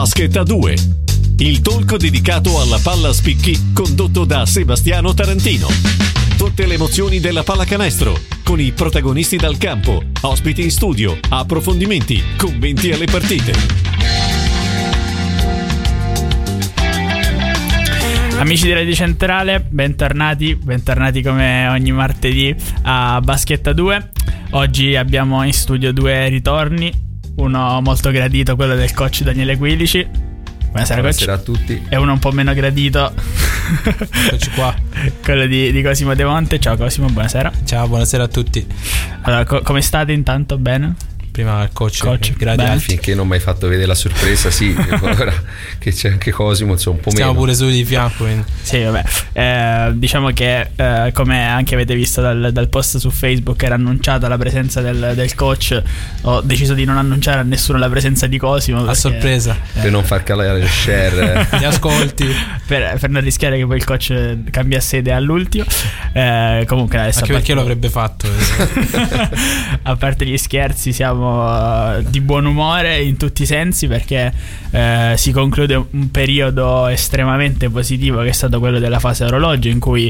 Basket a 2, il talk dedicato alla palla a spicchi condotto da Sebastiano Tarantino. Tutte le emozioni della pallacanestro, con i protagonisti dal campo, ospiti in studio, approfondimenti, commenti alle partite. Amici di Radio Centrale, bentornati come ogni martedì a Basket a 2. Oggi abbiamo in studio due ritorni, uno molto gradito, quello del coach Daniele Quilici. Buonasera coach. A tutti. E uno un po' meno gradito, eccoci qua, quello di Cosimo De Monte. Ciao Cosimo, buonasera. Ciao, buonasera a tutti. Allora, come state intanto? Bene? Prima il coach grazie. Finché non mi hai fatto vedere la sorpresa, sì. Ora che c'è anche Cosimo, insomma, un po' stiamo meno. Pure su di fianco, quindi. Sì, vabbè. Diciamo che come anche avete visto dal post su Facebook, era annunciata la presenza del coach. Ho deciso di non annunciare a nessuno la presenza di Cosimo a sorpresa, per non far calare le share. Gli ascolti, per non rischiare che poi il coach cambia sede all'ultimo. Comunque adesso, anche perché lo avrebbe fatto. A parte gli scherzi, siamo di buon umore in tutti i sensi, perché si conclude un periodo estremamente positivo, che è stato quello della fase orologio, in cui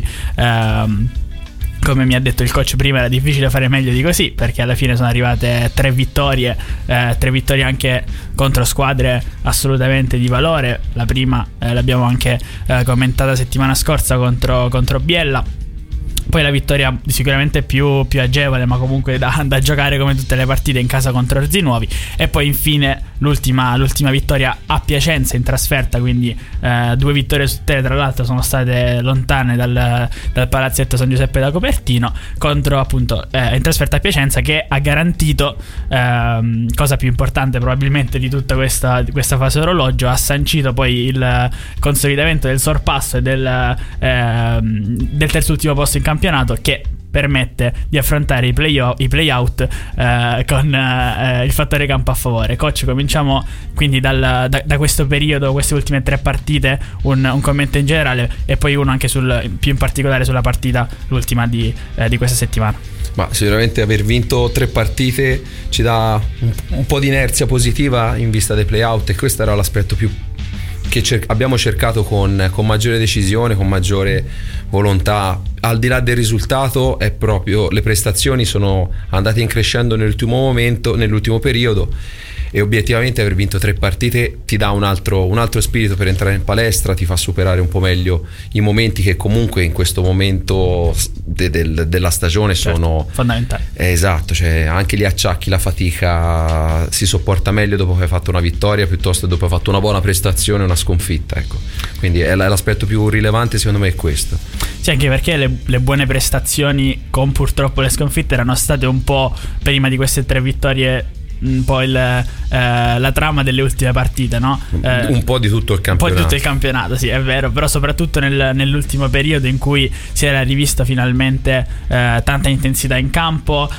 come mi ha detto il coach prima, era difficile fare meglio di così, perché alla fine sono arrivate tre vittorie anche contro squadre assolutamente di valore. La prima l'abbiamo anche commentata settimana scorsa contro Biella. Poi la vittoria sicuramente più agevole, ma comunque da giocare come tutte le partite in casa contro Orzi Nuovi. E poi infine l'ultima vittoria a Piacenza in trasferta, quindi 2 vittorie su 3, tra l'altro sono state lontane dal palazzetto San Giuseppe da Copertino, contro appunto in trasferta a Piacenza, che ha garantito, cosa più importante probabilmente di tutta questa fase orologio, ha sancito poi il consolidamento del sorpasso e del terzultimo posto in campionato, che permette di affrontare i play-out con il fattore campo a favore. Coach, cominciamo quindi da questo periodo, queste ultime 3 partite, un commento in generale e poi uno anche più in particolare sulla partita, l'ultima di questa settimana. Ma sicuramente aver vinto 3 partite ci dà un po' di inerzia positiva in vista dei play-out, e questo era l'aspetto più che abbiamo cercato con maggiore decisione, con maggiore volontà. Al di là del risultato, è proprio le prestazioni sono andate in crescendo nell'ultimo periodo, e obiettivamente aver vinto 3 partite ti dà un altro spirito per entrare in palestra, ti fa superare un po' meglio i momenti che comunque in questo momento della stagione sono fondamentali. Esatto, cioè anche gli acciacchi, la fatica si sopporta meglio dopo che hai fatto una vittoria piuttosto che dopo che hai fatto una buona prestazione, una sconfitta, ecco. Quindi l'aspetto più rilevante secondo me è questo. Sì, anche perché le buone prestazioni con purtroppo le sconfitte erano state un po', prima di queste 3 vittorie, un po' la trama delle ultime partite, no? Un po' di tutto il campionato. Un po' di tutto il campionato, sì, è vero. Però soprattutto nell'ultimo periodo, in cui si era rivista finalmente tanta intensità in campo,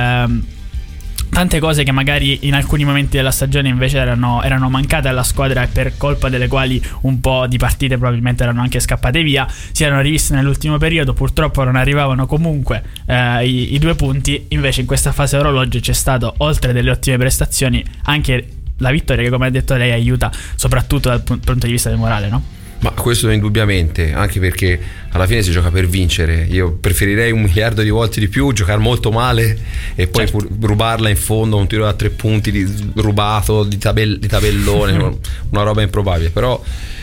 tante cose che magari in alcuni momenti della stagione invece erano mancate alla squadra, e per colpa delle quali un po' di partite probabilmente erano anche scappate via, si erano riviste nell'ultimo periodo. Purtroppo non arrivavano comunque i 2 punti. Invece in questa fase orologio c'è stato, oltre delle ottime prestazioni, anche la vittoria, che come ha detto lei aiuta soprattutto dal punto di vista del morale, no? Ma questo indubbiamente, anche perché alla fine si gioca per vincere. Io preferirei 1 miliardo di volte di più giocare molto male e poi rubarla in fondo, un tiro da 3 punti rubato di tabellone, una roba improbabile. Però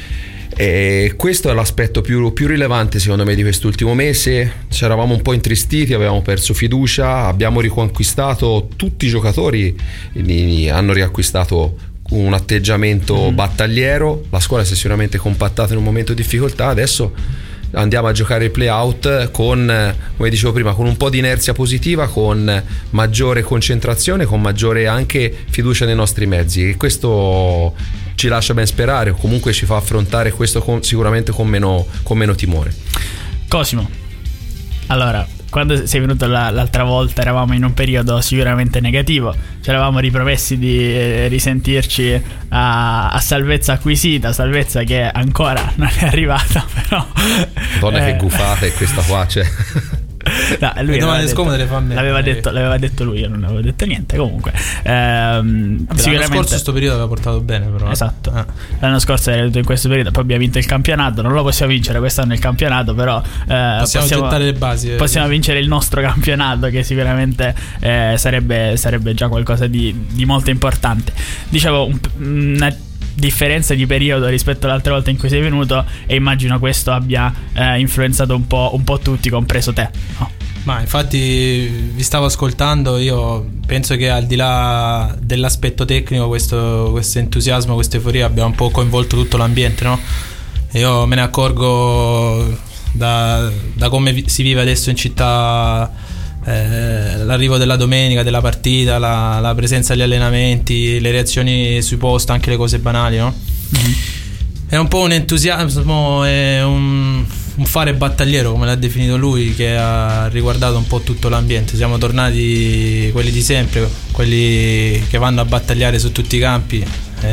questo è l'aspetto più rilevante secondo me di quest'ultimo mese. Ci eravamo un po' intristiti, avevamo perso fiducia, abbiamo riconquistato, tutti i giocatori hanno riacquistato un atteggiamento battagliero, la squadra si è sicuramente compattata in un momento di difficoltà. Adesso andiamo a giocare il play-out con, come dicevo prima, con un po' di inerzia positiva, con maggiore concentrazione, con maggiore anche fiducia nei nostri mezzi, e questo ci lascia ben sperare, o comunque ci fa affrontare questo sicuramente con meno timore. Cosimo, allora, quando sei venuto l'altra volta eravamo in un periodo sicuramente negativo, ci eravamo ripromessi di risentirci a salvezza acquisita, salvezza che ancora non è arrivata, però Madonna, che gufata è questa qua, cioè. No, lui domande scomode le fa a me. L'aveva detto lui, io non avevo detto niente. Comunque, sicuramente l'anno scorso questo periodo aveva portato bene, però. Esatto. L'anno scorso era venuto in questo periodo, poi abbiamo vinto il campionato. Non lo possiamo vincere quest'anno il campionato, però possiamo gettare le basi. Possiamo vincere il nostro campionato, che sicuramente sarebbe già qualcosa di molto importante. Dicevo, una differenza di periodo rispetto all'altra volta in cui sei venuto, e immagino questo abbia influenzato un po' tutti, compreso te, no? Ma infatti vi stavo ascoltando, io penso che al di là dell'aspetto tecnico questo entusiasmo, questa euforia abbia un po' coinvolto tutto l'ambiente, no? E io me ne accorgo da come si vive adesso in città, l'arrivo della domenica, della partita, la presenza agli allenamenti, le reazioni sui post, anche le cose banali, no? Mm-hmm. È un po' un entusiasmo, è un fare battagliero, come l'ha definito lui, che ha riguardato un po' tutto l'ambiente. Siamo tornati quelli di sempre, quelli che vanno a battagliare su tutti i campi,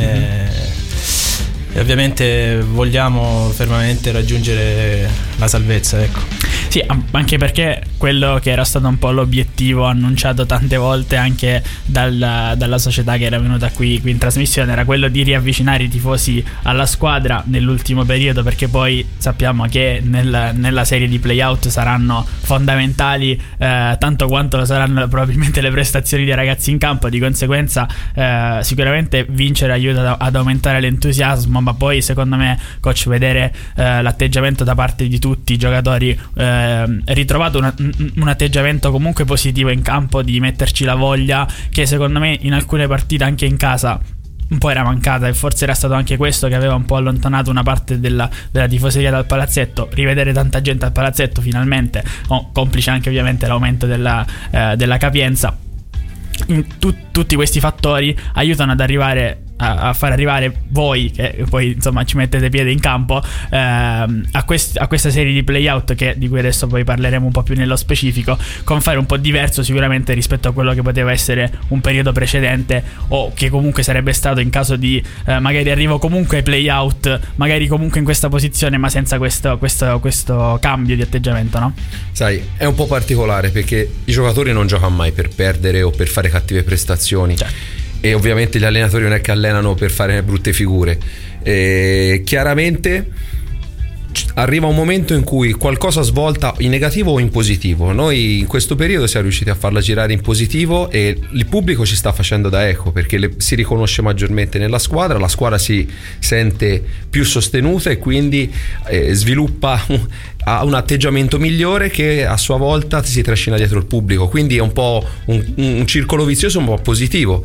e ovviamente vogliamo fermamente raggiungere la salvezza, ecco. Sì, anche perché quello che era stato un po' l'obiettivo annunciato tante volte anche dalla società che era venuta qui in trasmissione era quello di riavvicinare i tifosi alla squadra nell'ultimo periodo, perché poi sappiamo che nella serie di playout saranno fondamentali tanto quanto lo saranno probabilmente le prestazioni dei ragazzi in campo. Di conseguenza sicuramente vincere aiuta ad aumentare l'entusiasmo, ma poi secondo me, coach, vedere l'atteggiamento da parte di tutti i giocatori, ritrovato un atteggiamento comunque positivo in campo, di metterci la voglia, che secondo me in alcune partite anche in casa un po' era mancata, e forse era stato anche questo che aveva un po' allontanato una parte della tifoseria dal palazzetto. Rivedere tanta gente al palazzetto finalmente, complice anche ovviamente l'aumento della capienza. Tutti questi fattori aiutano ad arrivare a far arrivare voi, che poi insomma ci mettete piede in campo, a questa serie di playout, di cui adesso poi parleremo un po' più nello specifico, con fare un po' diverso sicuramente rispetto a quello che poteva essere un periodo precedente, o che comunque sarebbe stato in caso di magari arrivo comunque ai playout, magari comunque in questa posizione, ma senza questo cambio di atteggiamento, no? Sai, è un po' particolare perché i giocatori non giocano mai per perdere o per fare cattive prestazioni. Certo. E ovviamente gli allenatori non è che allenano per fare brutte figure. Chiaramente arriva un momento in cui qualcosa svolta in negativo o in positivo. Noi in questo periodo siamo riusciti a farla girare in positivo, e il pubblico ci sta facendo da eco, perché si riconosce maggiormente nella squadra, la squadra si sente più sostenuta e quindi sviluppa un atteggiamento migliore, che a sua volta si trascina dietro il pubblico, quindi è un po' un circolo vizioso un po' positivo.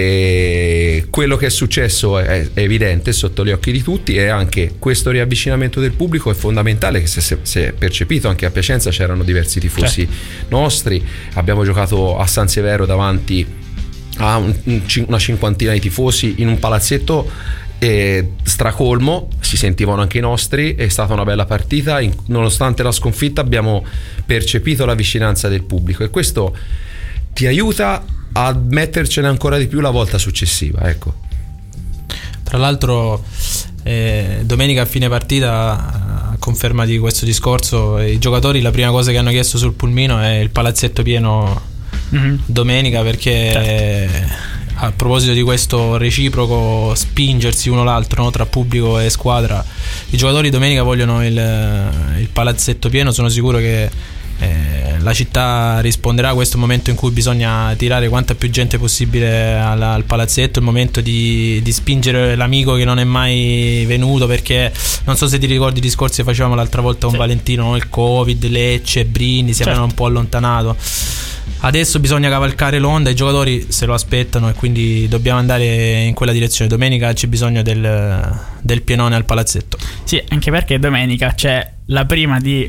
E quello che è successo è evidente, sotto gli occhi di tutti, e anche questo riavvicinamento del pubblico è fondamentale, che si è percepito anche a Piacenza. C'erano diversi tifosi nostri, abbiamo giocato a San Severo davanti a una cinquantina di tifosi in un palazzetto stracolmo, si sentivano anche i nostri. È stata una bella partita, nonostante la sconfitta abbiamo percepito la vicinanza del pubblico, e questo ti aiuta a mettercene ancora di più la volta successiva, ecco. Tra l'altro domenica a fine partita, a conferma di questo discorso, i giocatori la prima cosa che hanno chiesto sul pulmino è il palazzetto pieno domenica, perché a proposito di questo reciproco spingersi uno l'altro, no, tra pubblico e squadra, i giocatori domenica vogliono il palazzetto pieno. Sono sicuro che la città risponderà a questo momento in cui bisogna tirare quanta più gente possibile al palazzetto, il momento di spingere l'amico che non è mai venuto, perché non so se ti ricordi i discorsi che facevamo l'altra volta con Valentino, no? Il Covid, Lecce, Brindisi avevano un po' allontanato. Adesso bisogna cavalcare l'onda, i giocatori se lo aspettano, e quindi dobbiamo andare in quella direzione. Domenica c'è bisogno del pienone al palazzetto. Sì, anche perché domenica c'è la prima di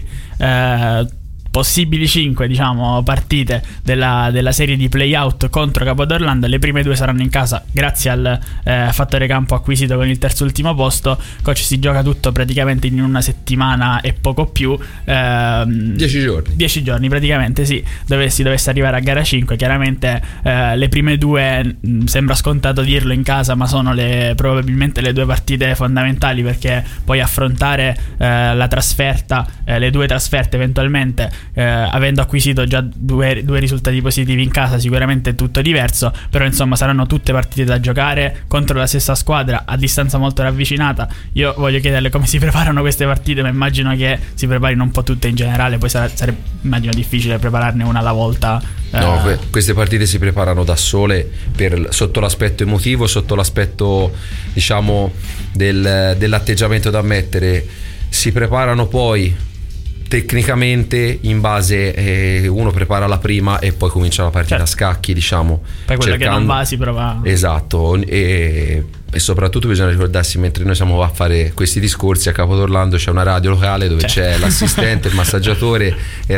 possibili 5, diciamo, partite della serie di playout contro Capodorlando. Le prime 2 saranno in casa grazie al fattore campo acquisito con il terzo ultimo posto. Coach, si gioca tutto praticamente in una settimana e poco più, 10 giorni praticamente, sì, si dovesse arrivare a gara 5. Chiaramente le prime 2 sembra scontato dirlo in casa, ma sono probabilmente le 2 partite fondamentali, perché poi affrontare la trasferta, le 2 trasferte eventualmente avendo acquisito già due risultati positivi in casa, sicuramente tutto diverso, però insomma saranno tutte partite da giocare contro la stessa squadra a distanza molto ravvicinata. Io voglio chiederle come si preparano queste partite, ma immagino che si preparino un po' tutte in generale, poi sarebbe immagino difficile prepararne una alla volta. No, queste partite si preparano da sole sotto l'aspetto emotivo, sotto l'aspetto diciamo dell'atteggiamento da mettere. Si preparano poi tecnicamente in base, uno prepara la prima e poi comincia la partita, certo, a scacchi, diciamo, poi quello che non va si prova, esatto, e soprattutto bisogna ricordarsi, mentre noi siamo a fare questi discorsi, a Capo d'Orlando c'è una radio locale dove c'è l'assistente, il massaggiatore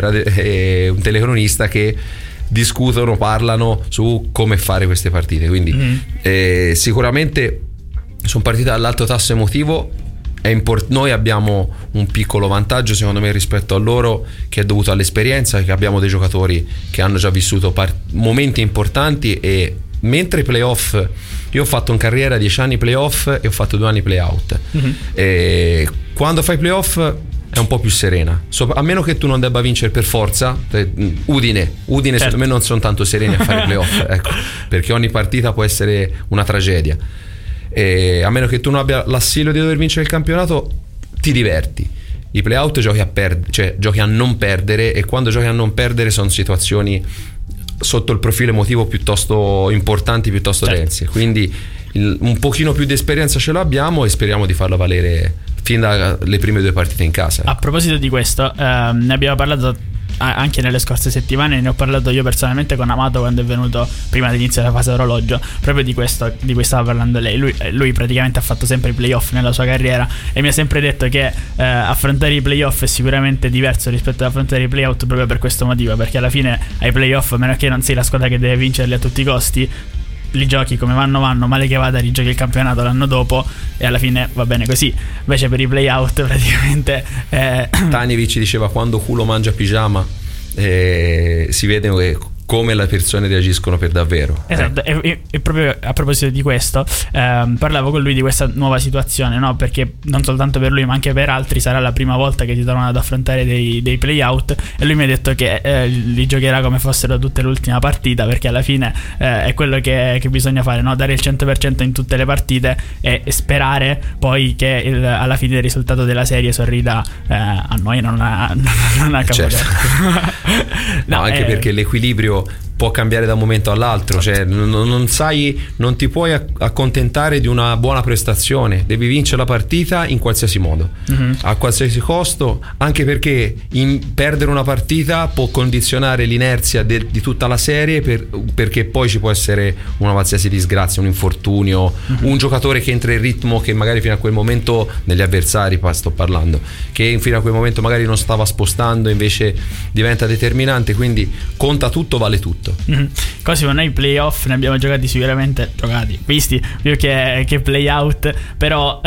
e un telecronista che discutono, parlano su come fare queste partite, quindi sicuramente sono partite all'alto tasso emotivo. Noi abbiamo un piccolo vantaggio secondo me rispetto a loro, che è dovuto all'esperienza, che abbiamo dei giocatori che hanno già vissuto momenti importanti, e mentre i playoff, io ho fatto in carriera 10 anni playoff e ho fatto 2 anni playout, e quando fai playoff è un po' più serena, a meno che tu non debba vincere per forza. Udine certo, secondo me non sono tanto sereni a fare playoff, ecco, perché ogni partita può essere una tragedia. E a meno che tu non abbia l'assillo di dover vincere il campionato, ti diverti. I playout giochi giochi a non perdere, e quando giochi a non perdere sono situazioni sotto il profilo emotivo piuttosto importanti, piuttosto dense, quindi un pochino più di esperienza ce l'abbiamo e speriamo di farla valere fin dalle prime 2 partite in casa. A proposito di questo, ne abbiamo parlato anche nelle scorse settimane, ne ho parlato io personalmente con Amato quando è venuto prima dell'inizio della fase orologio, proprio di questo di cui stava parlando lei. Lui praticamente ha fatto sempre i playoff nella sua carriera e mi ha sempre detto che affrontare i playoff è sicuramente diverso rispetto ad affrontare i playout, proprio per questo motivo, perché alla fine ai playoff, a meno che non sei la squadra che deve vincerli a tutti i costi, li giochi come vanno, male che vada rigiochi il campionato l'anno dopo e alla fine va bene così. Invece per i playout praticamente Tanjevic diceva: quando culo mangia pigiama, si vede come le persone reagiscono per davvero. Esatto, e proprio a proposito di questo, parlavo con lui di questa nuova situazione, no? Perché non soltanto per lui ma anche per altri sarà la prima volta che si trovano ad affrontare dei playout, e lui mi ha detto che li giocherà come fossero tutte l'ultima partita, perché alla fine è quello che bisogna fare, no? Dare il 100% in tutte le partite e sperare poi che alla fine il risultato della serie sorrida a noi, non a Capo. Certo. No, anche perché l'equilibrio può cambiare da un momento all'altro, cioè non ti puoi accontentare di una buona prestazione, devi vincere la partita in qualsiasi modo, a qualsiasi costo, anche perché perdere una partita può condizionare l'inerzia di tutta la serie, perché poi ci può essere una qualsiasi disgrazia, un infortunio, un giocatore che entra in ritmo che magari fino a quel momento, negli avversari sto parlando, che fino a quel momento magari non stava spostando, invece diventa determinante, quindi conta tutto, vale tutto. Così noi i playoff ne abbiamo visti più che playout, però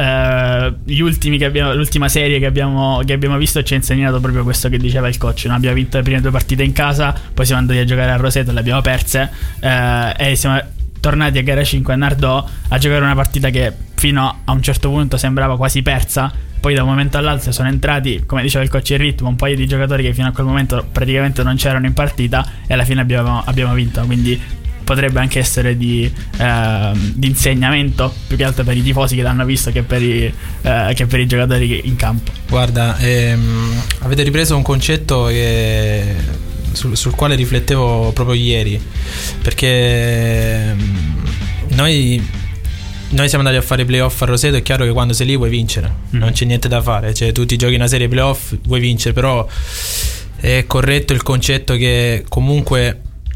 l'ultima serie che abbiamo visto ci ha insegnato proprio questo che diceva il coach, no? Abbiamo vinto le prime 2 partite in casa, poi siamo andati a giocare a Roseto e le abbiamo perse, e siamo tornati a gara 5 a Nardò a giocare una partita che fino a un certo punto sembrava quasi persa. Poi da un momento all'altro sono entrati, come diceva il coach, in ritmo un paio di giocatori che fino a quel momento praticamente non c'erano in partita, e alla fine abbiamo vinto. Quindi potrebbe anche essere di insegnamento, più che altro per i tifosi che l'hanno visto che per i giocatori in campo. Guarda, avete ripreso un concetto sul quale riflettevo proprio ieri, perché noi siamo andati a fare i playoff a Roseto. È chiaro che quando sei lì vuoi vincere, non c'è niente da fare, cioè tu ti giochi una serie playoff, vuoi vincere, però è corretto il concetto che comunque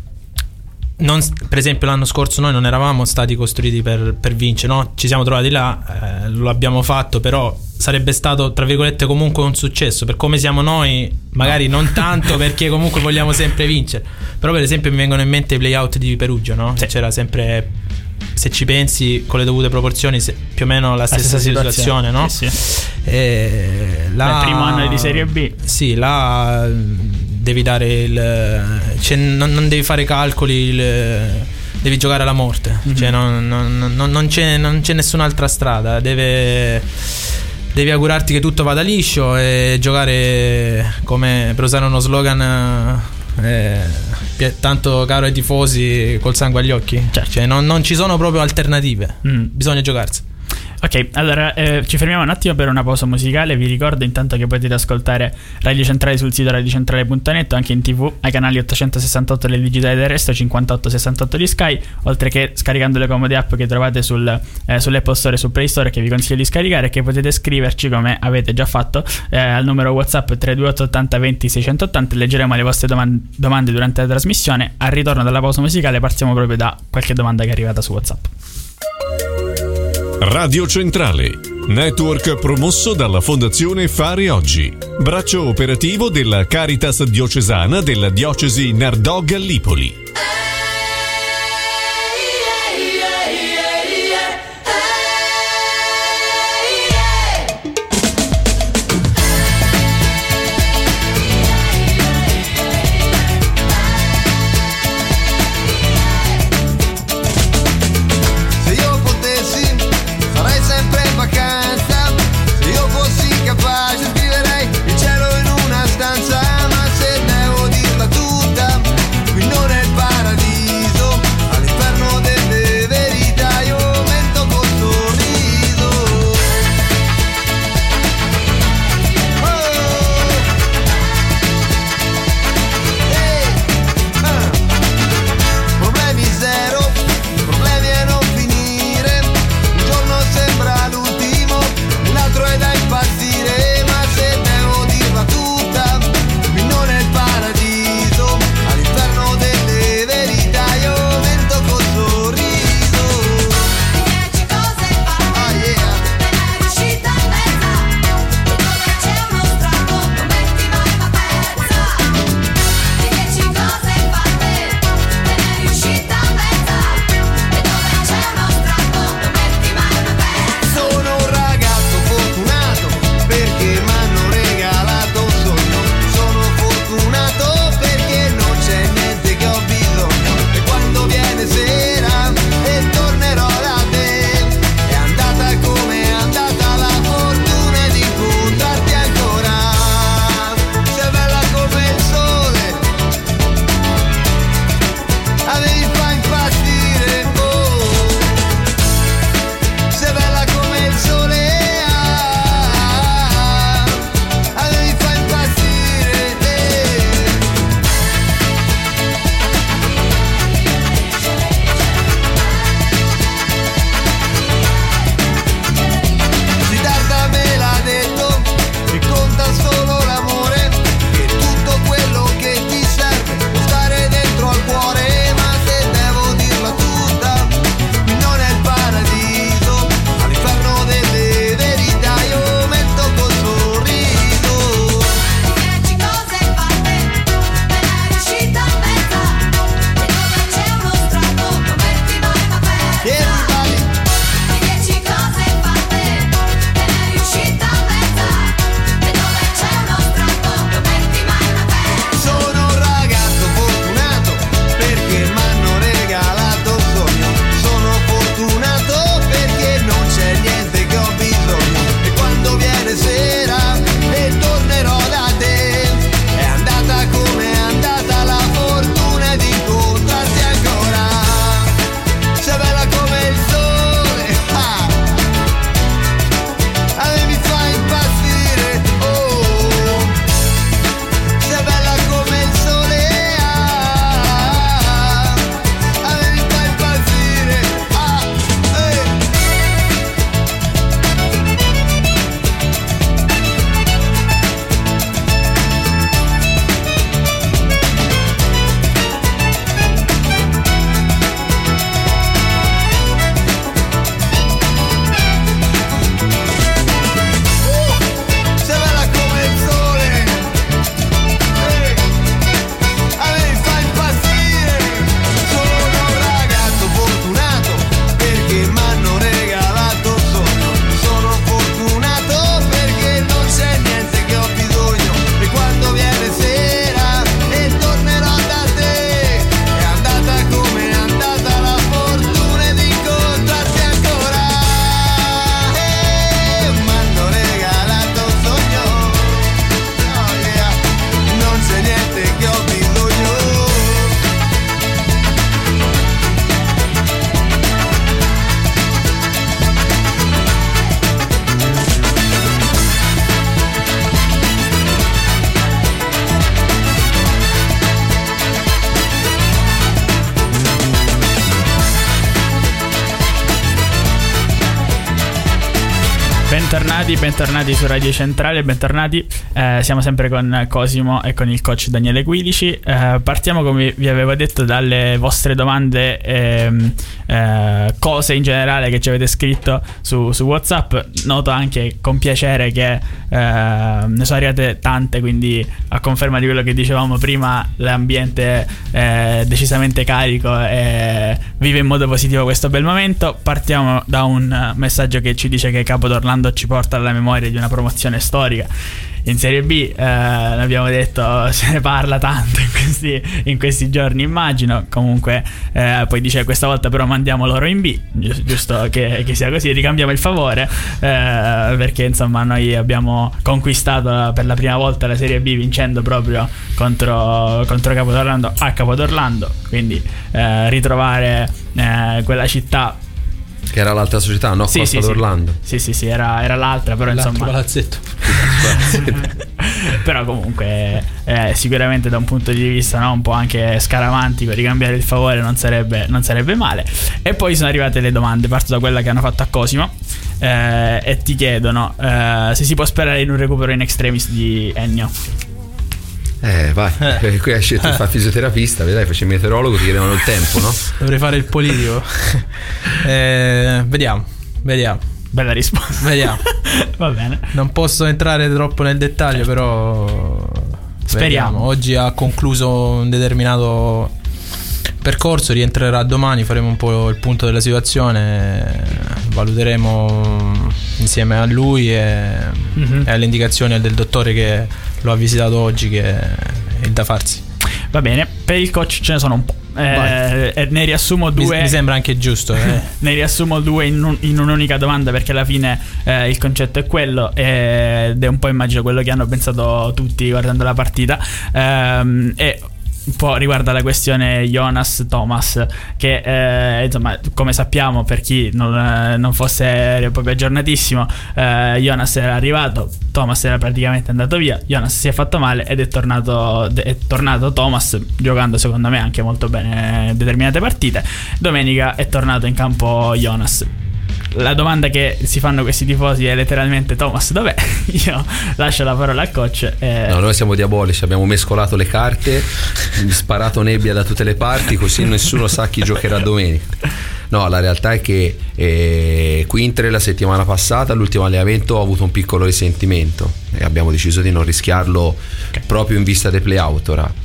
per esempio l'anno scorso noi non eravamo stati costruiti per vincere, no? Ci siamo trovati là, lo abbiamo fatto, però sarebbe stato tra virgolette comunque un successo per come siamo noi, magari non tanto perché comunque vogliamo sempre vincere, però per esempio mi vengono in mente i playout di Perugia, no? Sì. C'era sempre, se ci pensi con le dovute proporzioni, più o meno la stessa situazione, no? Sì. Il primo anno di Serie B. Sì, là devi dare non devi fare calcoli, devi giocare alla morte, cioè non c'è nessun'altra strada, devi augurarti che tutto vada liscio e giocare, come per usare uno slogan tanto caro ai tifosi, col sangue agli occhi. Cioè non ci sono proprio alternative, bisogna giocarsi. Ok, allora ci fermiamo un attimo per una pausa musicale. Vi ricordo intanto che potete ascoltare Radio Centrale sul sito radiocentrale.net, anche in TV ai canali 868 del digitale terrestre, 5868 di Sky, oltre che scaricando le comode app che trovate sull'Apple Store e sul Play Store, che vi consiglio di scaricare, che potete scriverci, come avete già fatto, al numero WhatsApp 328 80 20 680. Leggeremo le vostre domande durante la trasmissione. Al ritorno dalla pausa musicale partiamo proprio da qualche domanda che è arrivata su WhatsApp. Radio Centrale, network promosso dalla Fondazione Fare Oggi, braccio operativo della Caritas diocesana della diocesi Nardò-Gallipoli. Vivrei il cielo in una stanza, ma se devo dirla tutta, qui non è il paradiso. Bentornati su Radio Centrale, bentornati. Siamo sempre con Cosimo e con il coach Daniele Guilici. Partiamo, come vi avevo detto, dalle vostre domande, cose in generale che ci avete scritto su WhatsApp. Noto anche con piacere che ne sono arrivate tante, quindi a conferma di quello che dicevamo prima, l'ambiente è decisamente carico e vive in modo positivo questo bel momento. Partiamo da un messaggio che ci dice che Capo d'Orlando ci porta alla memoria di una promozione storica in Serie B. L'abbiamo detto, se ne parla tanto in questi giorni, immagino. Comunque poi dice: questa volta però mandiamo loro in B, giusto che sia così, ricambiamo il favore, perché insomma noi abbiamo conquistato per la prima volta la Serie B vincendo proprio contro Capo d'Orlando a Capo d'Orlando, quindi ritrovare quella città, che era l'altra società, no? Sì, Costa d'Orlando. Sì, era l'altra, però l'altro insomma palazzetto. però comunque sicuramente da un punto di vista, no, un po' anche scaramantico, ricambiare il favore non sarebbe male. E poi sono arrivate le domande. Parto da quella che hanno fatto a Cosimo, e ti chiedono se si può sperare in un recupero in extremis di Ennio. Vai, qui hai scelto di fare fisioterapista, vedrai, faccio il meteorologo, ti chiedevano il tempo, no? Dovrei fare il politico. Vediamo. Bella risposta. Vediamo. Va bene. Non posso entrare troppo nel dettaglio, però speriamo. Vediamo. Oggi ha concluso un determinato percorso, rientrerà domani, faremo un po' il punto della situazione, valuteremo insieme a lui e alle indicazioni del dottore che lo ha visitato oggi, che è il da farsi. Va bene, per il coach ce ne sono un po'. Ne riassumo due. Mi sembra anche giusto. Ne riassumo due in un'unica domanda, perché alla fine il concetto è quello, ed è un po', immagino, quello che hanno pensato tutti guardando la partita. E un po' riguarda la questione Jonas Thomas, che insomma, come sappiamo, per chi non fosse proprio aggiornatissimo, Jonas era arrivato, Thomas era praticamente andato via, Jonas si è fatto male ed è tornato Thomas, giocando secondo me anche molto bene determinate partite. Domenica è tornato in campo Jonas. La domanda che si fanno questi tifosi è letteralmente: Thomas dov'è? Io lascio la parola al coach. No, noi siamo diabolici, abbiamo mescolato le carte, sparato nebbia da tutte le parti, così nessuno sa chi giocherà domenica. No, la realtà è che Quintre la settimana passata, all'ultimo allenamento, ha avuto un piccolo risentimento e abbiamo deciso di non rischiarlo, proprio in vista dei play-out. Ora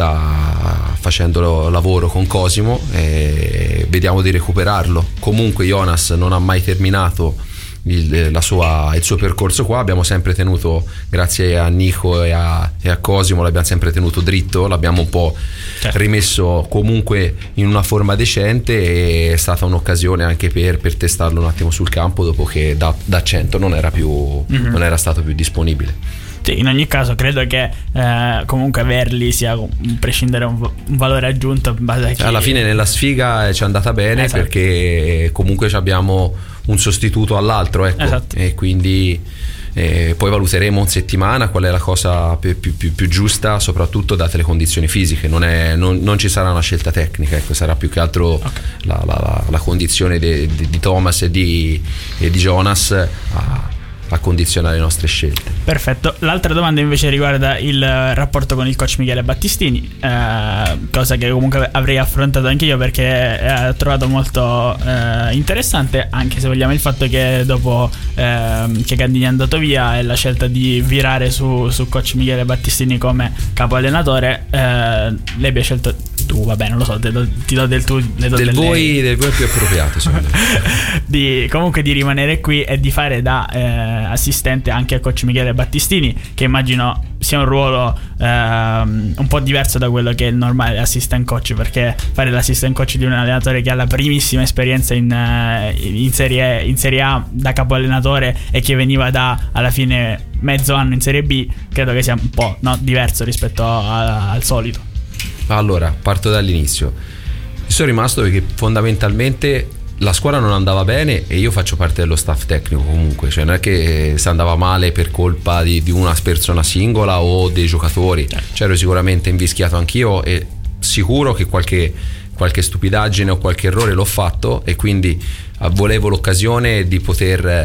sta facendo lavoro con Cosimo e vediamo di recuperarlo. Comunque Jonas non ha mai terminato il suo percorso qua. Abbiamo sempre tenuto, grazie a Nico e a Cosimo, l'abbiamo sempre tenuto dritto, l'abbiamo un po' rimesso comunque in una forma decente, e è stata un'occasione anche per testarlo un attimo sul campo, dopo che da 100 non era stato più disponibile. In ogni caso credo che comunque averli sia un prescindere un valore aggiunto in base a chi... Alla fine nella sfiga ci è andata bene, esatto, perché comunque abbiamo un sostituto all'altro, ecco. Esatto. E quindi poi valuteremo in settimana qual è la cosa più giusta, soprattutto date le condizioni fisiche. Non ci sarà una scelta tecnica, ecco, sarà più che altro la condizione di Thomas e di Jonas a condizionare le nostre scelte. Perfetto. L'altra domanda invece riguarda il rapporto con il coach Michele Battistini, cosa che comunque avrei affrontato anche io, perché ho trovato molto interessante, anche se vogliamo, il fatto che dopo che Gandini è andato via e la scelta di virare su coach Michele Battistini come capo allenatore, lei abbia scelto tu, vabbè, non lo so, ti do del tu, del voi più appropriato, secondo me. Comunque di rimanere qui e di fare da assistente anche a coach Michele Battistini, che immagino sia un ruolo un po' diverso da quello che è il normale assistant coach, perché fare l'assistant coach di un allenatore che ha la primissima esperienza in Serie A da capo allenatore e che veniva da alla fine mezzo anno in Serie B, credo che sia un po' diverso rispetto al solito. Allora, parto dall'inizio. Sono rimasto perché fondamentalmente la squadra non andava bene e io faccio parte dello staff tecnico comunque, cioè non è che se andava male per colpa di una persona singola o dei giocatori. C'ero sicuramente invischiato anch'io e sicuro che qualche stupidaggine o qualche errore l'ho fatto, e quindi volevo l'occasione di poter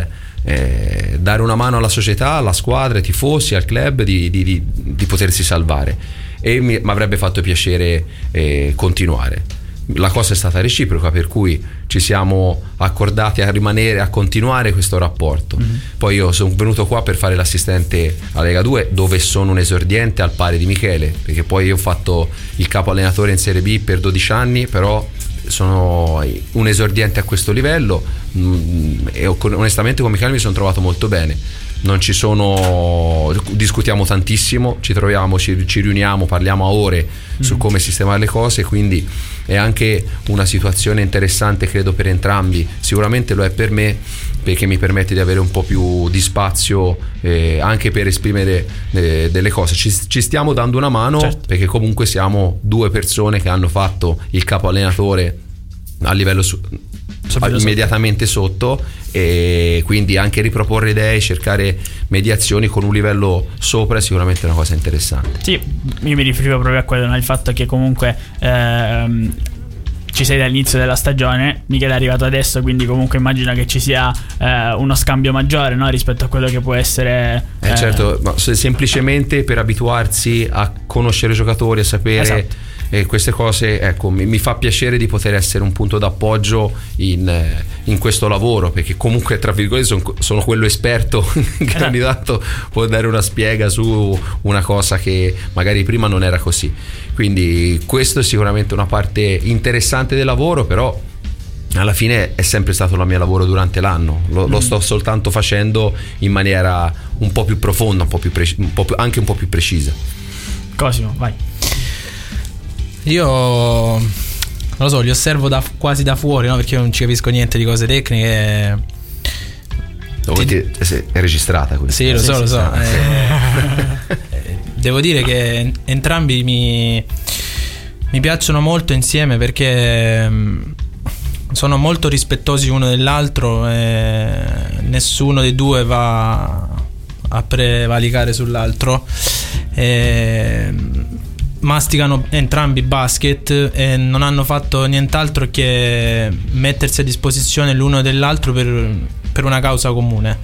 dare una mano alla società, alla squadra, ai tifosi, al club di potersi salvare, e mi avrebbe fatto piacere continuare. La cosa è stata reciproca, per cui ci siamo accordati a rimanere, a continuare questo rapporto. Poi io sono venuto qua per fare l'assistente alla Lega 2, dove sono un esordiente al pari di Michele, perché poi io ho fatto il capo allenatore in Serie B per 12 anni, però sono un esordiente a questo livello, e onestamente con Michele mi sono trovato molto bene. Non ci sono, discutiamo tantissimo, ci troviamo, ci riuniamo, parliamo a ore su come sistemare le cose, quindi è anche una situazione interessante, credo, per entrambi. Sicuramente lo è per me, perché mi permette di avere un po' più di spazio anche per esprimere delle cose. Ci stiamo dando una mano, certo, perché comunque siamo due persone che hanno fatto il capo allenatore a livello immediatamente sotto, e quindi anche riproporre idee, cercare mediazioni con un livello sopra è sicuramente una cosa interessante. Sì, io mi riferivo proprio a quello, no? Il fatto che comunque ci sei dall'inizio della stagione, Michele è arrivato adesso, quindi comunque immagino che ci sia uno scambio maggiore, no? Rispetto a quello che può essere certo, ma semplicemente per abituarsi a conoscere i giocatori, a sapere, esatto, queste cose. Ecco, mi fa piacere di poter essere un punto d'appoggio in questo lavoro, perché comunque, tra virgolette, sono quello esperto che ogni tanto può dare una spiega su una cosa che magari prima non era così. Quindi questo è sicuramente una parte interessante del lavoro, però alla fine è sempre stato il mio lavoro durante l'anno. Lo sto soltanto facendo in maniera un po' più profonda, anche un po' più precisa. Cosimo, vai. Io non lo so, li osservo quasi da fuori, no? Perché io non ci capisco niente di cose tecniche. È registrata questa. Sì, lo so. Devo dire che entrambi mi piacciono molto insieme, perché sono molto rispettosi uno dell'altro, e nessuno dei due va a prevalicare sull'altro. Masticano entrambi basket e non hanno fatto nient'altro che mettersi a disposizione l'uno dell'altro per una causa comune,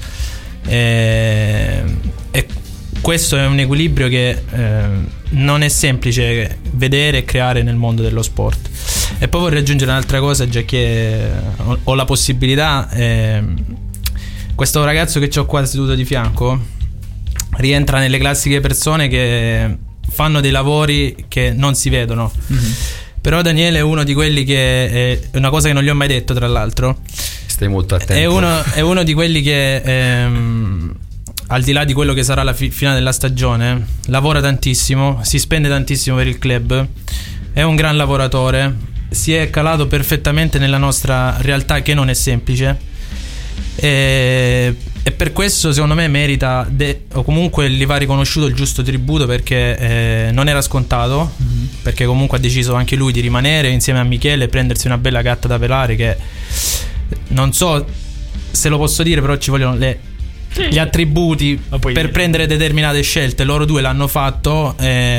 e questo è un equilibrio che non è semplice vedere e creare nel mondo dello sport. E poi vorrei aggiungere un'altra cosa, già che ho la possibilità. Questo ragazzo che ho qua seduto di fianco rientra nelle classiche persone che fanno dei lavori che non si vedono. Però Daniele è uno di quelli che è una cosa che non gli ho mai detto, tra l'altro. Stai molto attento. È uno di quelli che al di là di quello che sarà la finale della stagione, lavora tantissimo, si spende tantissimo per il club, è un gran lavoratore, si è calato perfettamente nella nostra realtà, che non è semplice, e per questo secondo me merita o comunque gli va riconosciuto il giusto tributo, perché non era scontato, perché comunque ha deciso anche lui di rimanere insieme a Michele e prendersi una bella gatta da pelare, che non so se lo posso dire, però ci vogliono gli attributi per prendere determinate scelte. Loro due l'hanno fatto,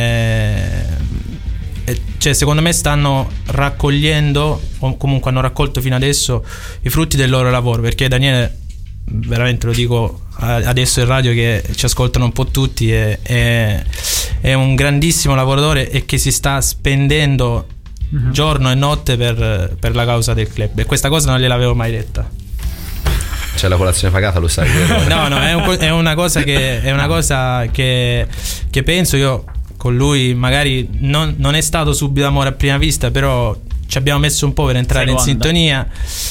cioè secondo me stanno raccogliendo, o comunque hanno raccolto fino adesso, i frutti del loro lavoro, perché Daniele, veramente lo dico adesso in radio che ci ascoltano un po' tutti, è un grandissimo lavoratore e che si sta spendendo giorno e notte per la causa del club, e questa cosa non gliel'avevo mai detta. C'è la colazione pagata, lo sai? No, è una cosa che penso io con lui. Magari non è stato subito amore a prima vista, però ci abbiamo messo un po' per entrare in sintonia.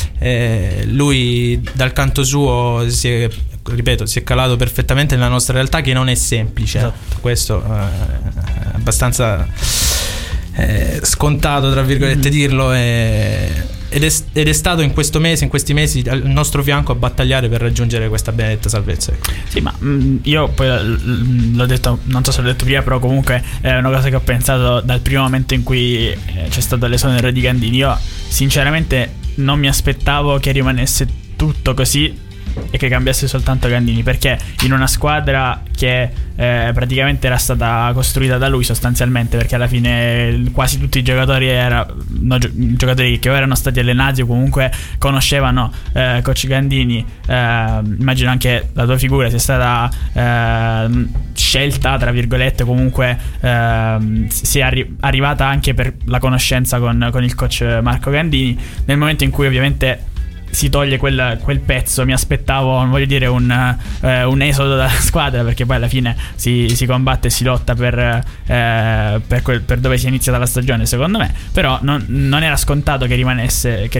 Lui dal canto suo si è calato perfettamente nella nostra realtà, che non è semplice. Esatto. Questo è abbastanza scontato, tra virgolette, dirlo, ed è stato in questi mesi al nostro fianco a battagliare per raggiungere questa benedetta salvezza. Sì, ma io poi l'ho detto, non so se l'ho detto prima, però comunque è una cosa che ho pensato dal primo momento in cui c'è stato l'esonero di Gandini. Io sinceramente non mi aspettavo che rimanesse tutto così e che cambiasse soltanto Gandini, perché in una squadra che praticamente era stata costruita da lui sostanzialmente, perché alla fine quasi tutti i giocatori giocatori che o erano stati allenati o comunque conoscevano coach Gandini. Immagino anche la tua figura sia stata scelta tra virgolette, comunque sia arrivata anche per la conoscenza con il coach Marco Gandini. Nel momento in cui ovviamente si toglie quel pezzo, mi aspettavo, non voglio dire un esodo dalla squadra, perché poi alla fine si combatte e si lotta per dove si è iniziata la stagione, secondo me. Però non era scontato che rimanessi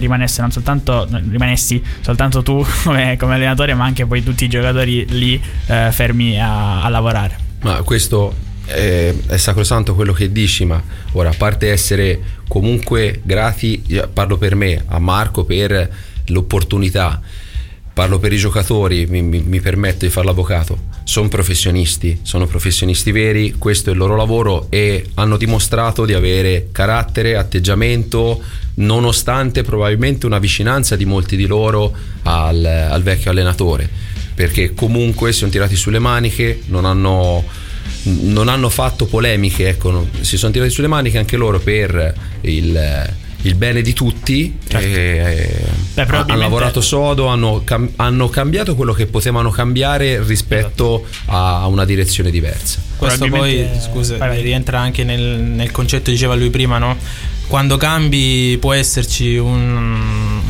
soltanto tu come allenatore, ma anche poi tutti i giocatori lì fermi a lavorare. Ma questo è sacrosanto quello che dici, ma ora, a parte essere comunque grati, parlo per me, a Marco per l'opportunità, parlo per i giocatori, mi permetto di fare l'avvocato, sono professionisti veri, questo è il loro lavoro e hanno dimostrato di avere carattere, atteggiamento, nonostante probabilmente una vicinanza di molti di loro al vecchio allenatore, perché comunque si sono tirati sulle maniche, non hanno fatto polemiche, ecco, si sono tirati sulle maniche anche loro per il bene di tutti. Certo. Hanno lavorato sodo, hanno cambiato quello che potevano cambiare rispetto a una direzione diversa. Questo poi, scusa, rientra anche nel concetto, diceva lui prima, no? Quando cambi può esserci una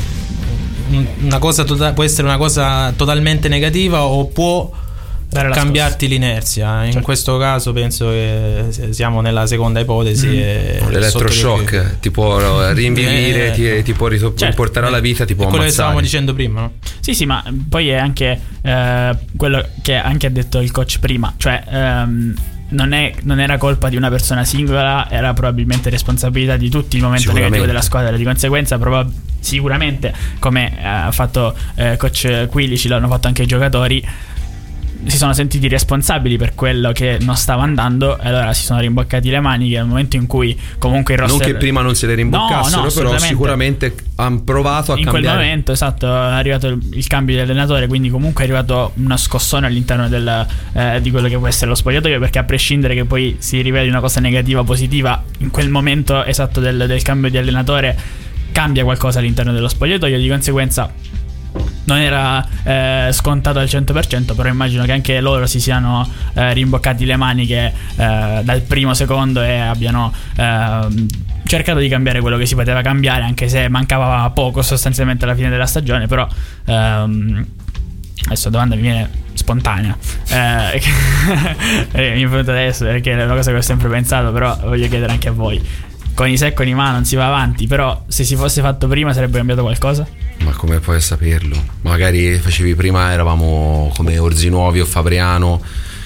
cosa può essere una cosa totalmente negativa o può cambiarti l'inerzia. In questo caso penso che siamo nella seconda ipotesi. L'elettroshock ti può rinvivire, ti può riportare alla vita, ti può ammazzare. Quello che stavamo dicendo prima, no? Sì, ma poi è anche quello che anche ha detto il coach prima, cioè non era colpa di una persona singola, era probabilmente responsabilità di tutti il momento negativo della squadra. Di conseguenza sicuramente, come ha fatto coach Quilici, l'hanno fatto anche i giocatori, si sono sentiti responsabili per quello che non stava andando e allora si sono rimboccati le maniche nel momento in cui comunque il roster... Non che prima non se le rimboccassero, no, però sicuramente hanno provato a cambiare. In quel momento, esatto, è arrivato il cambio di allenatore, quindi comunque è arrivato una scossone all'interno di quello che può essere lo spogliatoio, perché a prescindere che poi si riveli una cosa negativa o positiva, in quel momento esatto del cambio di allenatore cambia qualcosa all'interno dello spogliatoio. Di conseguenza non era scontato al 100%, però immagino che anche loro si siano rimboccati le maniche dal primo secondo e abbiano cercato di cambiare quello che si poteva cambiare, anche se mancava poco sostanzialmente alla fine della stagione. Però adesso la domanda mi viene spontanea, mi è venuta adesso perché è una cosa che ho sempre pensato, però voglio chiedere anche a voi: con i se e con i ma non si va avanti, però se si fosse fatto prima sarebbe cambiato qualcosa? Ma come puoi saperlo? Magari facevi prima, eravamo come Orzinuovi o Fabriano,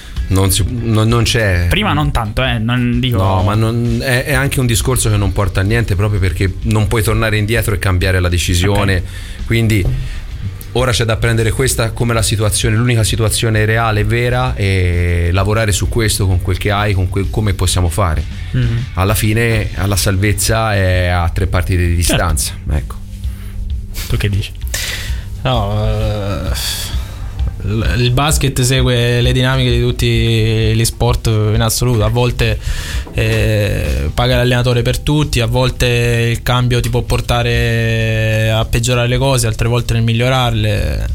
non c'è. Prima non tanto, non dico. No, ma è anche un discorso che non porta a niente, proprio perché non puoi tornare indietro e cambiare la decisione. Okay. Quindi ora c'è da prendere questa come la situazione, l'unica situazione reale e vera, e lavorare su questo con quel che hai, come possiamo fare. Mm-hmm. Alla fine la salvezza è a 3 partite di distanza. Certo. Ecco. Tu che dici? No, il basket segue le dinamiche di tutti gli sport in assoluto. A volte paga l'allenatore per tutti, a volte il cambio ti può portare a peggiorare le cose, altre volte nel migliorarle.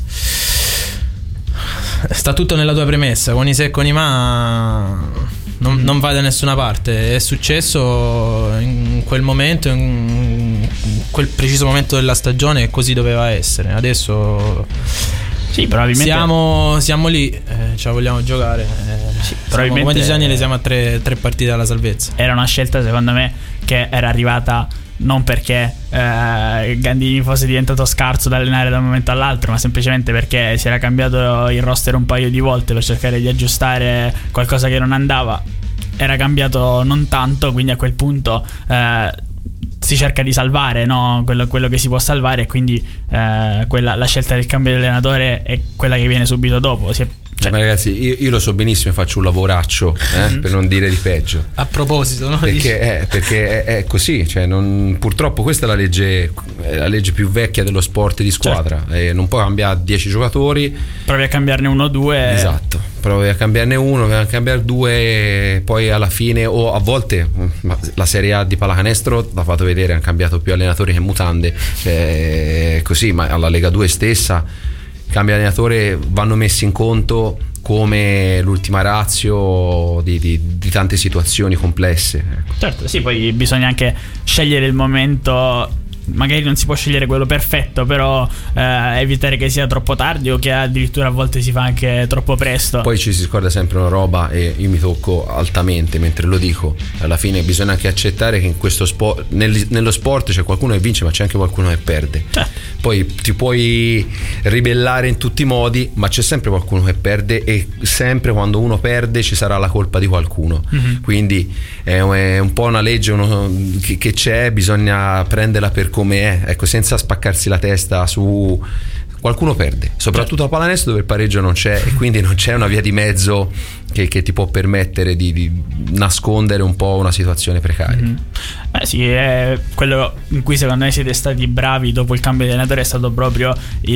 Sta tutto nella tua premessa. Con i se e con i ma non vai da nessuna parte. È successo in quel momento, in quel preciso momento della stagione, e così doveva essere. Adesso sì, probabilmente siamo lì, ce la vogliamo giocare. Sì, probabilmente come dice Daniele, siamo a 3 partite dalla salvezza. Era una scelta, secondo me, che era arrivata non perché Gandini fosse diventato scarso da allenare da un momento all'altro, ma semplicemente perché si era cambiato il roster un paio di volte per cercare di aggiustare qualcosa che non andava. Era cambiato non tanto, quindi a quel punto si cerca di salvare, no? quello che si può salvare, e quindi la scelta del cambio di allenatore è quella che viene subito dopo. Ma ragazzi, io lo so benissimo, faccio un lavoraccio, per non dire di peggio. A proposito, no? Perché è così, cioè purtroppo questa è la legge più vecchia dello sport di squadra. Certo. Non puoi cambiare 10 giocatori, provi a cambiarne uno o due. Esatto, provi a cambiarne uno, provi a cambiare due, poi alla fine, o a volte la Serie A di pallacanestro l'ha fatto vedere, hanno cambiato più allenatori che mutande, così, ma alla Lega 2 stessa cambi allenatore vanno messi in conto come l'ultima ratio di tante situazioni complesse, ecco. Certo, sì, poi bisogna anche scegliere il momento. Magari non si può scegliere quello perfetto, però evitare che sia troppo tardi o che addirittura a volte si fa anche troppo presto. Poi ci si scorda sempre una roba, e io mi tocco altamente mentre lo dico. Alla fine bisogna anche accettare che in questo sport, nello sport c'è qualcuno che vince, ma c'è anche qualcuno che perde. Certo. Poi ti puoi ribellare in tutti i modi, ma c'è sempre qualcuno che perde, e sempre quando uno perde ci sarà la colpa di qualcuno. Quindi è un po' una legge che c'è, bisogna prenderla per come è, ecco, senza spaccarsi la testa su qualcuno perde, soprattutto a pallacanestro dove il pareggio non c'è, e quindi non c'è una via di mezzo che ti può permettere di nascondere un po' una situazione precaria. Sì, è quello in cui secondo me siete stati bravi dopo il cambio di allenatore, è stato proprio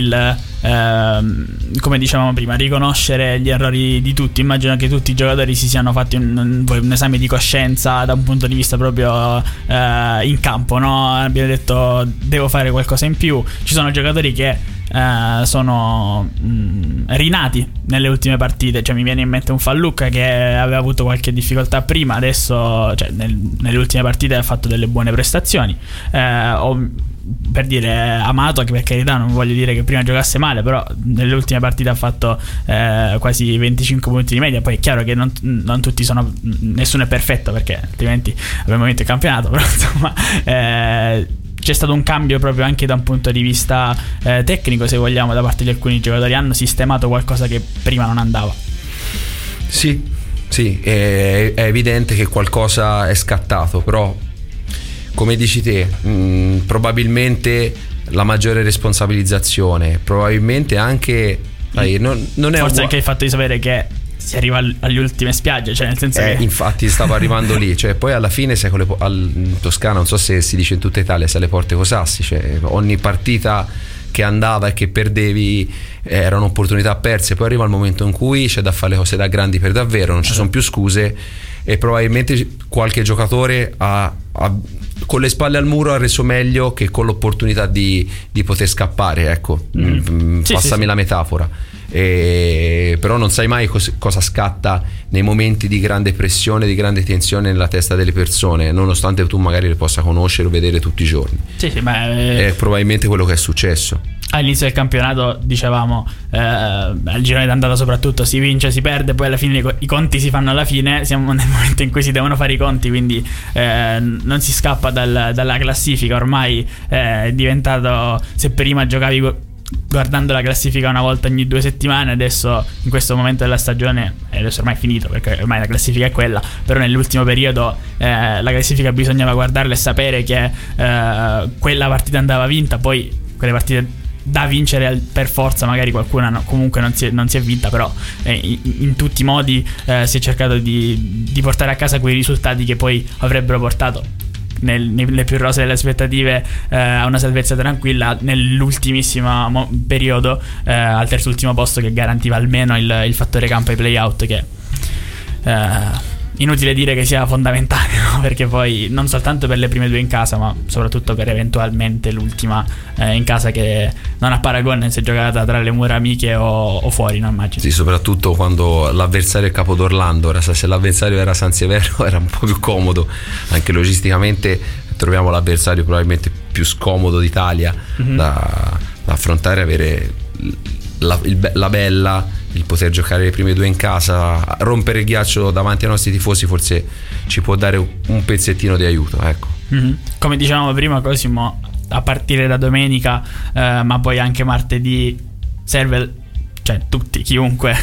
come dicevamo prima, riconoscere gli errori di tutti. Immagino che tutti i giocatori si siano fatti un esame di coscienza da un punto di vista proprio in campo, no? Abbiamo detto devo fare qualcosa in più. Ci sono giocatori che sono rinati nelle ultime partite, cioè mi viene in mente un Fallucca che aveva avuto qualche difficoltà prima, adesso nelle ultime partite ha fatto delle buone prestazioni, o per dire Amato, che per carità non voglio dire che prima giocasse male, però nelle ultime partite ha fatto quasi 25 punti di media. Poi è chiaro che non tutti sono, nessuno è perfetto, perché altrimenti avremmo vinto il campionato, però insomma c'è stato un cambio proprio anche da un punto di vista tecnico, se vogliamo, da parte di alcuni giocatori. Hanno sistemato qualcosa che prima non andava. Sì, è evidente che qualcosa è scattato, però come dici te, probabilmente la maggiore responsabilizzazione, probabilmente anche non è forse anche il fatto di sapere che si arriva alle ultime spiagge, cioè nel senso che infatti stavo arrivando lì, cioè poi alla fine sei in Toscana, non so se si dice in tutta Italia, sei alle porte coi sassi, cioè ogni partita che andava e che perdevi era un'opportunità perse. Poi arriva il momento in cui c'è da fare le cose da grandi per davvero, non ci sono più scuse, e probabilmente qualche giocatore con le spalle al muro ha reso meglio che con l'opportunità di poter scappare, ecco. Passami la metafora. Però non sai mai cosa scatta nei momenti di grande pressione, di grande tensione nella testa delle persone, nonostante tu magari le possa conoscere o vedere tutti i giorni. È probabilmente quello che è successo. All'inizio del campionato dicevamo al girone d'andata soprattutto si vince, si perde, poi alla fine i conti si fanno alla fine. Siamo nel momento in cui si devono fare i conti, quindi non si scappa dalla classifica. Ormai è diventato, se prima giocavi guardando la classifica una volta ogni 2 settimane, adesso in questo momento della stagione adesso ormai è finito, perché ormai la classifica è quella, però nell'ultimo periodo la classifica bisognava guardarla e sapere che quella partita andava vinta. Poi quelle partite da vincere per forza, magari qualcuna comunque non si è vinta, però in tutti i modi si è cercato di portare a casa quei risultati che poi avrebbero portato nelle più rose delle aspettative a una salvezza tranquilla nell'ultimissimo periodo, al terzo ultimo posto, che garantiva almeno il fattore campo ai playout, che inutile dire che sia fondamentale, no? Perché poi non soltanto per le prime 2 in casa, ma soprattutto per eventualmente l'ultima in casa, che non ha paragone se giocata tra le mura amiche o fuori, no? Immagino. Sì, soprattutto quando l'avversario è Capo d'Orlando. Ora, se l'avversario era San Severo era un po' più comodo, anche logisticamente troviamo l'avversario probabilmente più scomodo d'Italia da affrontare, avere la bella, il poter giocare le prime 2 in casa, rompere il ghiaccio davanti ai nostri tifosi, forse ci può dare un pezzettino di aiuto, ecco. Come dicevamo prima, Cosimo, a partire da domenica, ma poi anche martedì, serve, cioè tutti, chiunque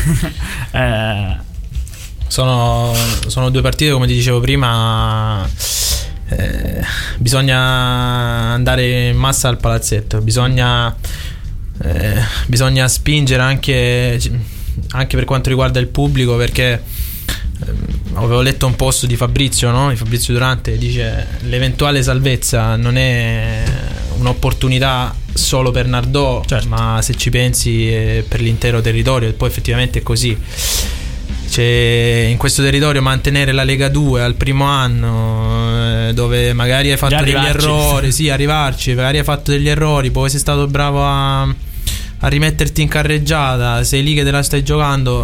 sono 2 partite, come ti dicevo prima, bisogna andare in massa al palazzetto, bisogna spingere anche per quanto riguarda il pubblico, perché avevo letto un post di Fabrizio, no? Di Fabrizio Durante, dice: l'eventuale salvezza non è un'opportunità solo per Nardò, certo, ma se ci pensi per l'intero territorio. E poi effettivamente è così. In questo territorio mantenere la Lega 2 al primo anno, dove magari hai fatto degli errori, sì, arrivarci, magari hai fatto degli errori, poi sei stato bravo a rimetterti in carreggiata, sei lì che te la stai giocando,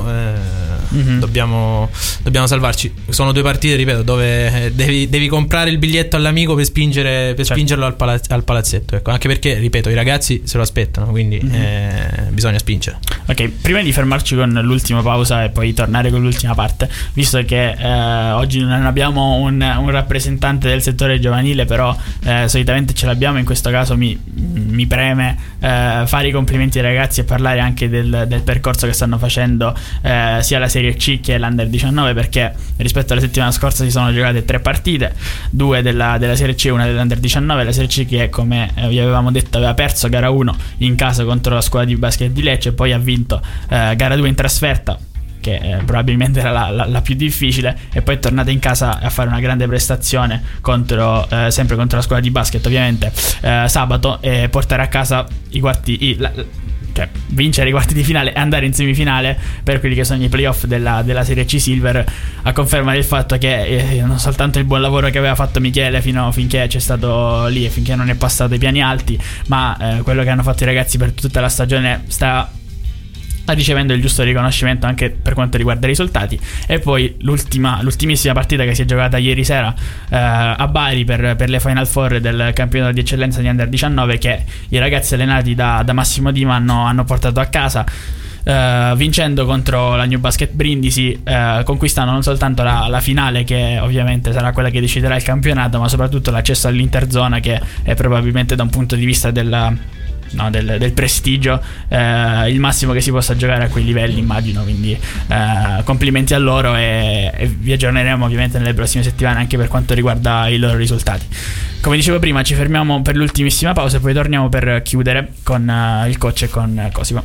dobbiamo salvarci. Sono 2 partite, ripeto, dove devi comprare il biglietto all'amico per spingerlo al palazzetto, ecco. Anche perché, ripeto, i ragazzi se lo aspettano, quindi bisogna spingere. Ok, prima di fermarci con l'ultima pausa e poi tornare con l'ultima parte, visto che oggi non abbiamo un rappresentante del settore giovanile, però solitamente ce l'abbiamo, in questo caso mi preme fare i complimenti ai ragazzi e parlare anche del percorso che stanno facendo sia la Serie C che l'Under 19, perché rispetto alla settimana scorsa si sono giocate 3 partite, 2 della Serie C e una dell'Under 19. La Serie C, che come vi avevamo detto aveva perso gara 1 in casa contro la squadra di basket di Lecce, e poi ha vinto gara 2 in trasferta, che probabilmente era la più difficile, e poi è tornata in casa a fare una grande prestazione sempre contro la squadra di basket, ovviamente sabato, e portare a casa i quarti, cioè vincere i quarti di finale e andare in semifinale per quelli che sono i playoff della Serie C Silver, a conferma del fatto che non soltanto il buon lavoro che aveva fatto Michele finché c'è stato lì e finché non è passato ai piani alti, ma quello che hanno fatto i ragazzi per tutta la stagione sta ricevendo il giusto riconoscimento anche per quanto riguarda i risultati. E poi l'ultimissima partita che si è giocata ieri sera a Bari per le Final Four del campionato di eccellenza di Under 19, che i ragazzi allenati da Massimo Dima hanno portato a casa, vincendo contro la New Basket Brindisi, conquistando non soltanto la finale, che ovviamente sarà quella che deciderà il campionato, ma soprattutto l'accesso all'interzona, che è probabilmente, da un punto di vista del prestigio, il massimo che si possa giocare a quei livelli, immagino. Quindi complimenti a loro, e vi aggiorneremo ovviamente nelle prossime settimane anche per quanto riguarda i loro risultati. Come dicevo prima, ci fermiamo per l'ultimissima pausa e poi torniamo per chiudere con il coach e con Cosimo.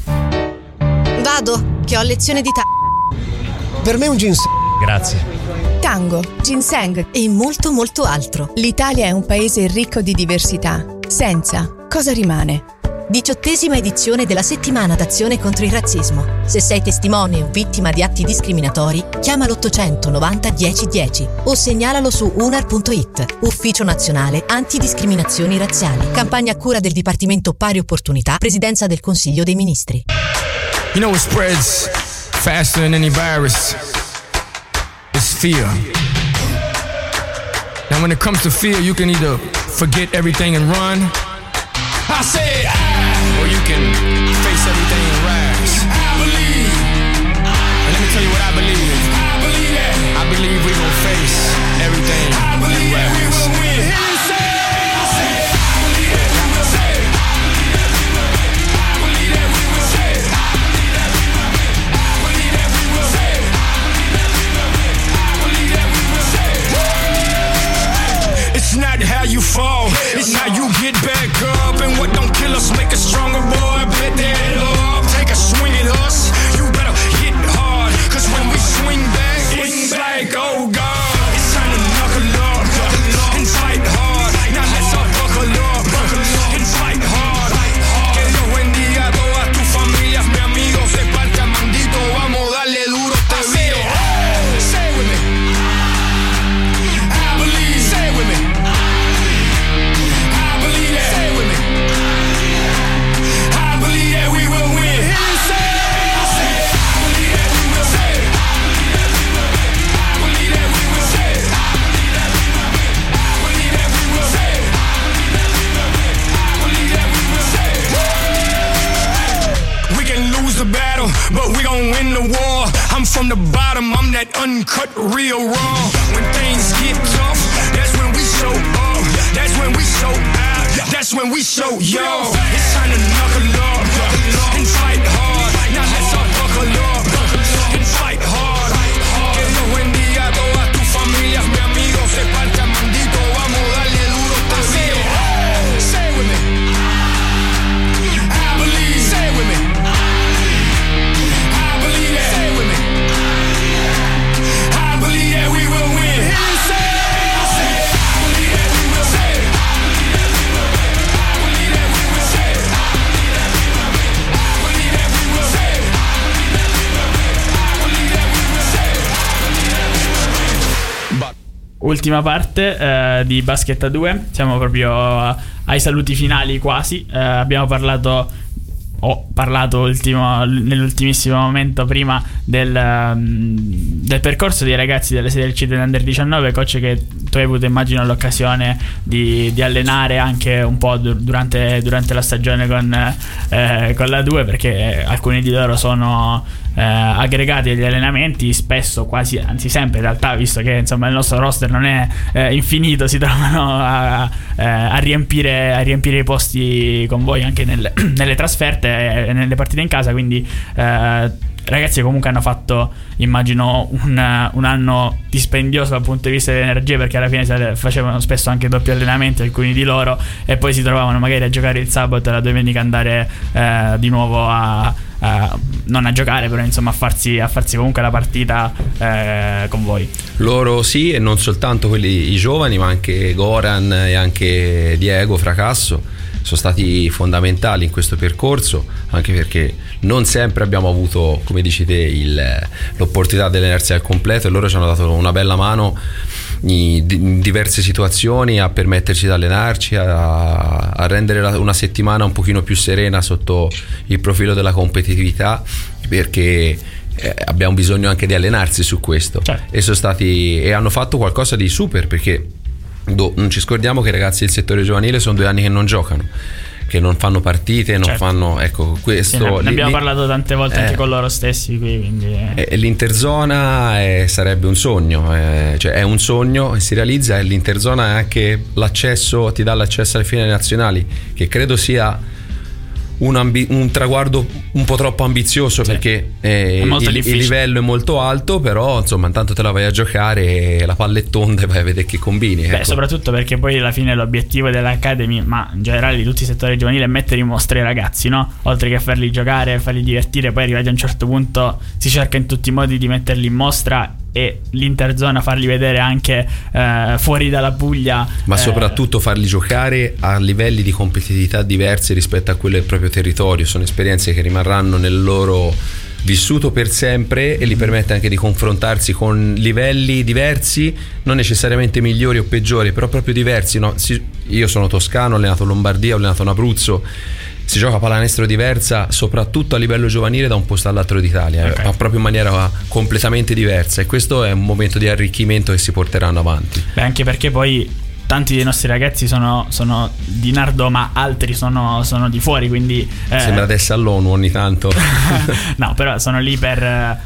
Vado, che ho lezione di Per me un ginseng. Grazie. tango, ginseng e molto molto altro. L'Italia è un paese ricco di diversità. Senza, cosa rimane? 18ª edizione della settimana d'azione contro il razzismo. Se sei testimone o vittima di atti discriminatori, chiama l'800 90 1010 o segnalalo su unar.it. Ufficio Nazionale Antidiscriminazioni Razziali. Campagna a cura del Dipartimento Pari Opportunità, Presidenza del Consiglio dei Ministri. You know what spreads faster than any virus? It's fear. Now when it comes to fear, you can either forget everything and run. I said or you can face everything and rise. I believe. And let me tell you what I believe. I believe that. I believe we gon' face everything. I believe that we will win. It's not how you fall, it's how you get back up. And what don't kill us make us stronger, boy. Bet that up. Take a swing at us, you better hit hard. Cause when we swing back, it's like, oh God. It's time to knuckle up and fight hard. Now let's all buckle up and fight hard. Que Dios bendiga a todas tus familias, mi amigo. Se parte Amandito, vamos a darle duro este video. Say with me. I believe, say with me. The battle, but we gon' win the war. I'm from the bottom, I'm that uncut, real raw. When things get tough, that's when we show up. That's when we show out. That's when we show yo. It's time to knuckle up and fight hard. Now let's all buckle up and fight hard. Que Dios bendiga a todas tus familias, mi amigo. Se parte Amandito. ultima parte di Basket a 2. Siamo proprio ai saluti finali quasi. Abbiamo parlato nell'ultimissimo momento prima del percorso dei ragazzi delle serie C dell'Under 19, coach che tu hai avuto, immagino, l'occasione di allenare anche un po' durante la stagione con la 2, perché alcuni di loro sono aggregati agli allenamenti, spesso, quasi, anzi sempre in realtà, visto che insomma il nostro roster non è infinito, si trovano a riempire i posti con voi anche nelle trasferte e nelle partite in casa, quindi ragazzi comunque hanno fatto, immagino, un anno dispendioso dal punto di vista delle energie, perché alla fine facevano spesso anche doppi allenamenti alcuni di loro, e poi si trovavano magari a giocare il sabato e la domenica andare di nuovo non a giocare, però insomma a farsi comunque la partita con voi. Loro sì, e non soltanto quelli, i giovani, ma anche Goran e anche Diego Fracasso sono stati fondamentali in questo percorso, anche perché non sempre abbiamo avuto, come dici te, l'opportunità di allenarsi al completo, e loro ci hanno dato una bella mano in diverse situazioni a permetterci di allenarci, a rendere una settimana un pochino più serena sotto il profilo della competitività, perché abbiamo bisogno anche di allenarsi su questo. Certo. E hanno fatto qualcosa di super, perché non ci scordiamo che i ragazzi del settore giovanile sono 2 anni che non giocano, che non fanno partite, non fanno, ecco, questo. Ne abbiamo parlato tante volte anche con loro stessi qui, quindi l'interzona sarebbe un sogno, cioè è un sogno e si realizza, e l'interzona è anche l'accesso, ti dà l'accesso alle finali nazionali, che credo sia un traguardo un po' troppo ambizioso, perché il livello è molto alto, però insomma intanto te la vai a giocare, la palla è tonda e vai a vedere che combini. Beh, soprattutto perché poi alla fine l'obiettivo dell'Academy, ma in generale di tutti i settori giovanili, è mettere in mostra i ragazzi, no? Oltre che farli giocare, farli divertire, poi arrivati a un certo punto si cerca in tutti i modi di metterli in mostra, e l'interzona farli vedere anche fuori dalla Puglia, ma soprattutto farli giocare a livelli di competitività diversi rispetto a quello del proprio territorio. Sono esperienze che rimarranno nel loro vissuto per sempre, e li permette anche di confrontarsi con livelli diversi, non necessariamente migliori o peggiori, però proprio diversi, no? Io sono toscano, ho allenato Lombardia, ho allenato in Abruzzo. Si gioca pallacanestro diversa, soprattutto a livello giovanile, da un posto all'altro d'Italia, ma proprio in maniera completamente diversa, e questo è un momento di arricchimento che si porteranno avanti. Beh, anche perché poi tanti dei nostri ragazzi sono di Nardò, ma altri sono di fuori, quindi sembra adesso all'ONU ogni tanto. No, però sono lì per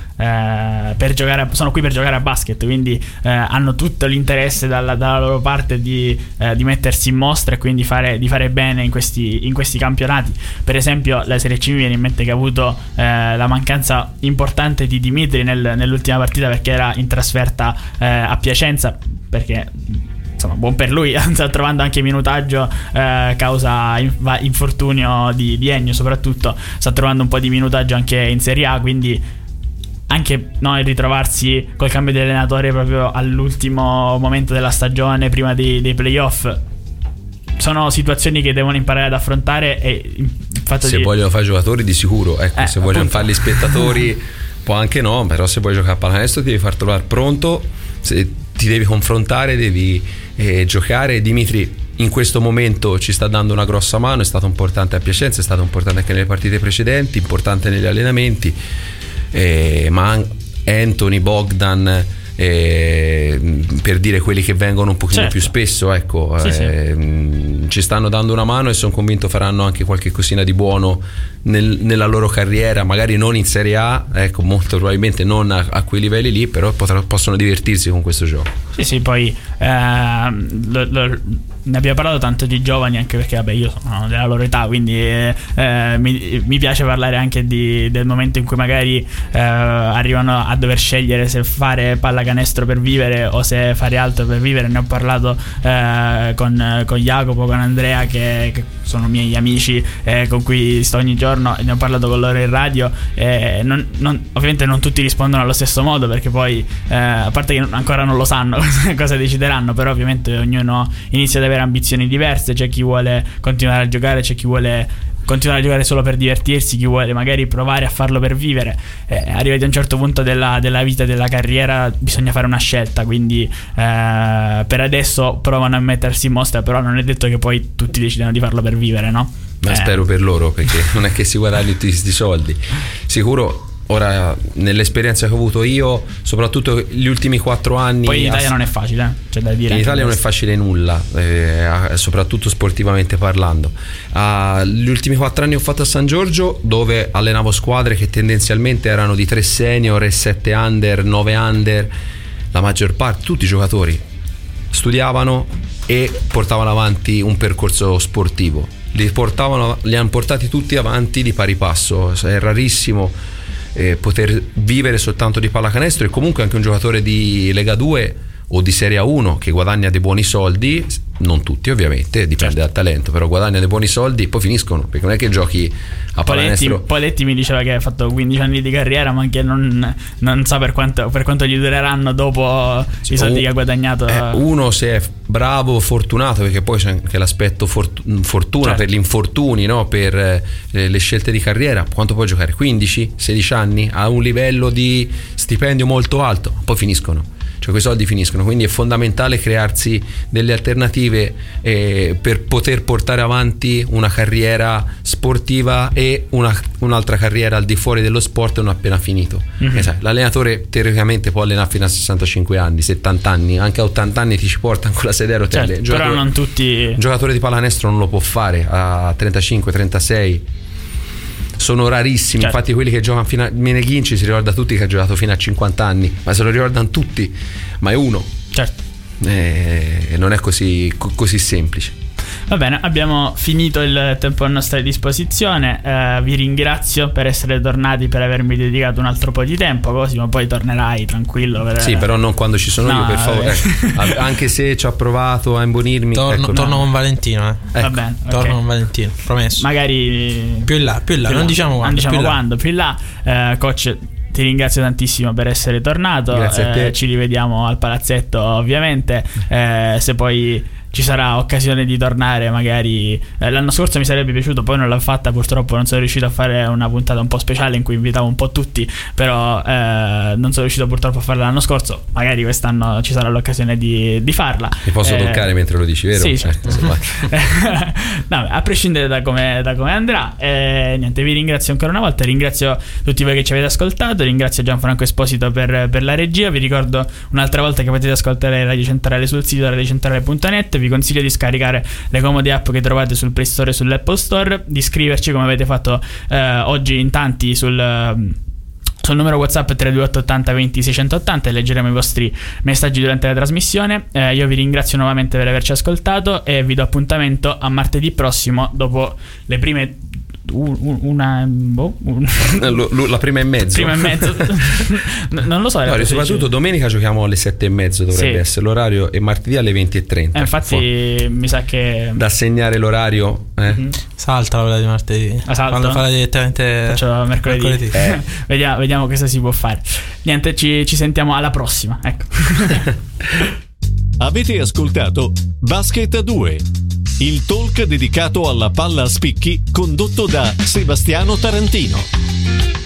giocare, sono qui per giocare a basket, quindi hanno tutto l'interesse dalla loro parte di mettersi in mostra, e quindi di fare bene in questi campionati. Per esempio la Serie C mi viene in mente che ha avuto la mancanza importante di Dimitri nell'ultima partita, perché era in trasferta a Piacenza, perché insomma, buon per lui, sta trovando anche minutaggio causa infortunio di Ennio, soprattutto sta trovando un po' di minutaggio anche in Serie A, quindi anche il ritrovarsi col cambio di allenatore proprio all'ultimo momento della stagione, prima dei playoff, sono situazioni che devono imparare ad affrontare, e se vogliono fare giocatori di sicuro, ecco, se vogliono farli spettatori può anche no, però se vuoi giocare a pallacanestro ti devi far trovare pronto, ti devi confrontare, devi giocare. Dimitri in questo momento ci sta dando una grossa mano, è stato importante a Piacenza, è stato importante anche nelle partite precedenti, importante negli allenamenti, ma Anthony, Bogdan, per dire quelli che vengono un pochino più spesso, ecco, ci stanno dando una mano, e sono convinto faranno anche qualche cosina di buono nella loro carriera, magari non in Serie A, ecco, molto probabilmente non a quei livelli lì, però possono divertirsi con questo gioco. Sì, poi ne abbiamo parlato tanto di giovani, anche perché vabbè, io sono della loro età, quindi mi piace parlare anche del momento in cui magari arrivano a dover scegliere se fare pallacanestro per vivere o se fare altro per vivere. Ne ho parlato con Jacopo, con Andrea, che sono miei amici, con cui sto ogni giorno, e ne ho parlato con loro in radio, ovviamente non tutti rispondono allo stesso modo, perché poi a parte che ancora non lo sanno cosa decideranno, però ovviamente ognuno inizia ad avere ambizioni diverse. C'è chi vuole continuare a giocare, c'è chi vuole continuare a giocare solo per divertirsi, chi vuole magari provare a farlo per vivere. Arrivati a un certo punto della vita, della carriera, bisogna fare una scelta, quindi per adesso provano a mettersi in mostra, però non è detto che poi tutti decidano di farlo per vivere, no? Ma spero per loro, perché non è che si guadagnano tutti questi soldi. Sicuro. Ora, nell'esperienza che ho avuto io, soprattutto gli ultimi 4 anni. Poi in Italia non è facile, c'è da dire. In Italia non è facile nulla, soprattutto sportivamente parlando. Gli ultimi 4 anni ho fatto a San Giorgio, dove allenavo squadre che tendenzialmente erano di 3 senior e 7 under, 9 under. La maggior parte, tutti i giocatori studiavano e portavano avanti un percorso sportivo. Li hanno portati tutti avanti di pari passo. È rarissimo poter vivere soltanto di pallacanestro, e comunque anche un giocatore di Lega 2 o di Serie A1 che guadagna dei buoni soldi, non tutti ovviamente, dipende dal talento, però guadagna dei buoni soldi, poi finiscono, perché non è che giochi a pallacanestro. Poletti mi diceva che ha fatto 15 anni di carriera, ma che non sa per quanto gli dureranno dopo i soldi che ha guadagnato. Uno, se è bravo, fortunato, perché poi c'è anche l'aspetto fortuna, per gli infortuni, no? Per le scelte di carriera, quanto può giocare? 15-16 anni a un livello di stipendio molto alto, poi finiscono. Cioè quei soldi finiscono, quindi è fondamentale crearsi delle alternative per poter portare avanti una carriera sportiva e un'altra carriera al di fuori dello sport non appena finito. L'allenatore teoricamente può allenare fino a 65 anni, 70 anni, anche a 80 anni ti ci portano con la sedia a rotelle. Però non tutti. Un giocatore di pallacanestro non lo può fare a 35-36. Sono rarissimi, infatti quelli che giocano fino a Meneghinci si ricorda tutti che ha giocato fino a 50 anni, ma se lo ricordano tutti, ma è uno. Certo. Non è così semplice. Va bene, abbiamo finito il tempo a nostra disposizione. Vi ringrazio per essere tornati, per avermi dedicato un altro po' di tempo. Cosimo, poi tornerai tranquillo. Sì, però non quando ci sono io, per favore. Anche se ci ha provato a imbonirmi. Torno con Valentino. Va bene, torno con Valentino, promesso. Magari più in là, non diciamo quando. Non diciamo quando, più in là. Coach, ti ringrazio tantissimo per essere tornato. Grazie a te. Ci rivediamo al palazzetto, ovviamente. Se poi ci sarà occasione di tornare, magari l'anno scorso mi sarebbe piaciuto, poi non l'ho fatta, purtroppo non sono riuscito a fare una puntata un po' speciale in cui invitavo un po' tutti, però non sono riuscito purtroppo a farla l'anno scorso. Magari quest'anno ci sarà l'occasione di farla. Mi posso toccare mentre lo dici, vero? Sì, certo. No, a prescindere da come andrà, niente, vi ringrazio ancora una volta, ringrazio tutti voi che ci avete ascoltato, ringrazio Gianfranco Esposito per la regia. Vi ricordo un'altra volta che potete ascoltare Radio Centrale sul sito radiocentrale.net. Vi consiglio di scaricare le comode app che trovate sul Play Store e sull'Apple Store, di iscriverci come avete fatto oggi in tanti sul numero WhatsApp 328 80 20 680 e leggeremo i vostri messaggi durante la trasmissione. Io vi ringrazio nuovamente per averci ascoltato e vi do appuntamento a martedì prossimo dopo le prime la prima e mezzo. Non lo so. Soprattutto domenica giochiamo alle 7:30, dovrebbe essere l'orario, e martedì alle 20:30. Infatti mi sa che da segnare l'orario. Salta quella di martedì. Quando farà direttamente. Faccio mercoledì. Vediamo cosa si può fare. Niente, ci sentiamo alla prossima. Ecco. Avete ascoltato Basket a 2, il talk dedicato alla palla a spicchi condotto da Sebastiano Tarantino.